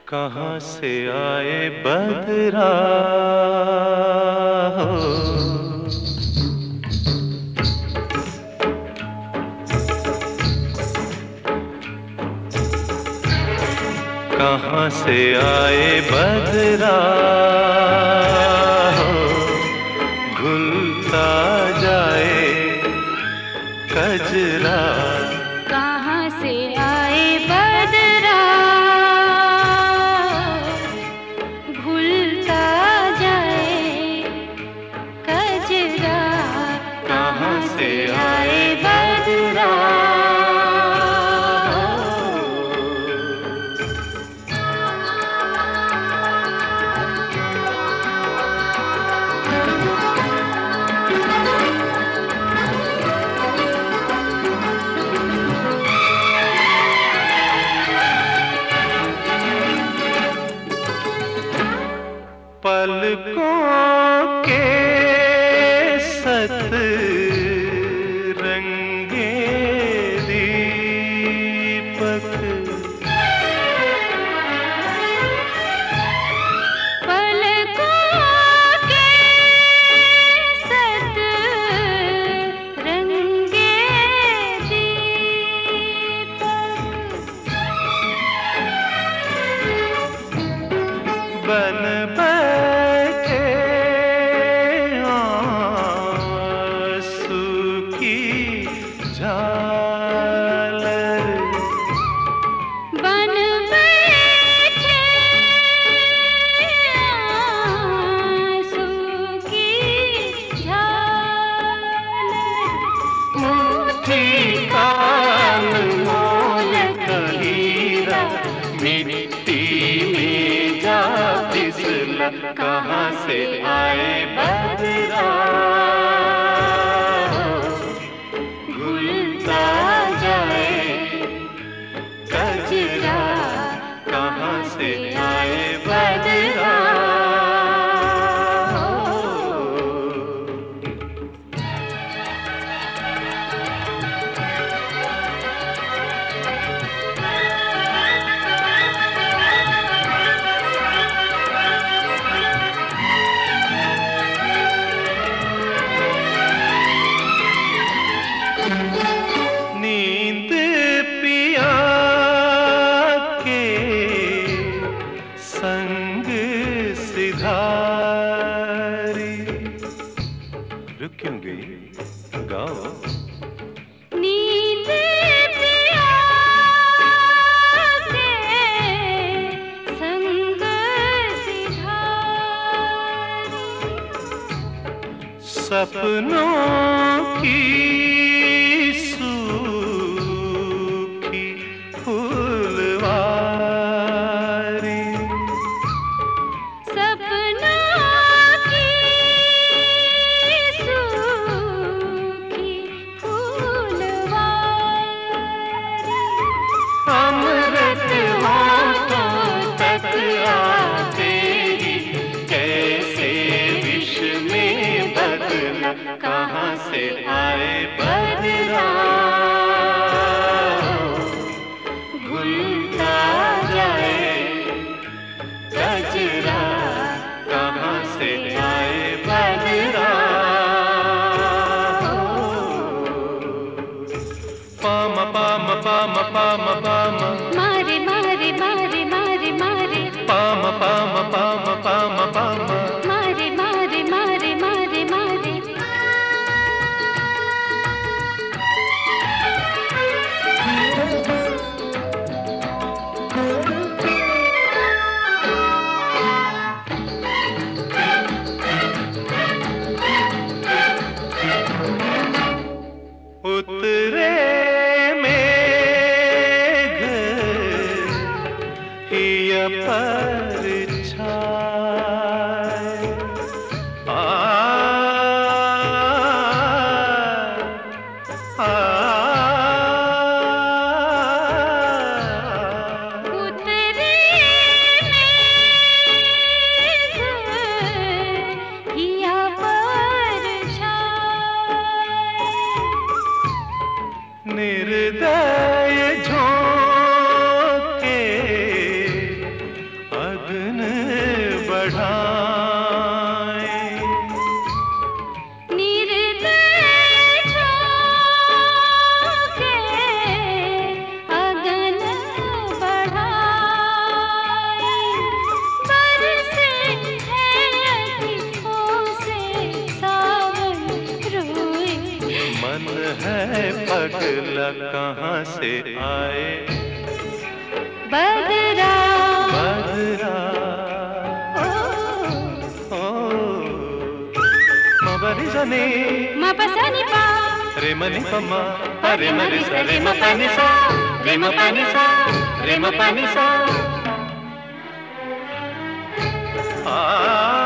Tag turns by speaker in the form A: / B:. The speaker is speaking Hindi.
A: कहाँ से आए बदरा हो, कहाँ से आए बदरा हो, घुलता जाए कजरा।
B: कहाँ से आए बदरा, भूलता जाए कजरा।
A: कहाँ से आए बदरा। पलकों के सत रंगे दीपक,
B: पलकों के सत रंगे दीपक,
A: बन बैठे आंसू की झालर,
B: बन बैठे आंसू की झालर।
A: मुट्ठी काल मोल का हीरा मिट्टी में जा फिसला। कहाँ से आए बदरा, घुलता जाए कजरा। कहाँ से आए बदरा। नींद पिया के संग सिधारी। रुक क्यों गई, गाओ।
B: नींद पिया के संग सिधारी।
A: सपनों की सूखी फूलवारी,
B: सपनों की सूखी फूलवारी।
A: अमृत होठों तक आते ही कैसे विष में बदला। कहाँ से आए बदरा, घुलता जाए कजरा। कहाँ से आए बदरा। पाम पाम पाम पाम पाम,
B: मारे मारे मारे मारे मारे,
A: पाम पाम पाम पाम पाम।
B: मारे मारे मारे मारे मारे।
A: उतरे मेघ हिया परछाए, आ आ
B: उतरे मेघ हिया परछाए।
A: निर्दय झोंके बदला कहाँ से आए
B: बदरा
A: बदरा ओ मबनी सनी
B: मपसनी पा
A: रे मनी पम्मा रे मनी सा रे म पानी सा रे म पानी सा रे म पानी सा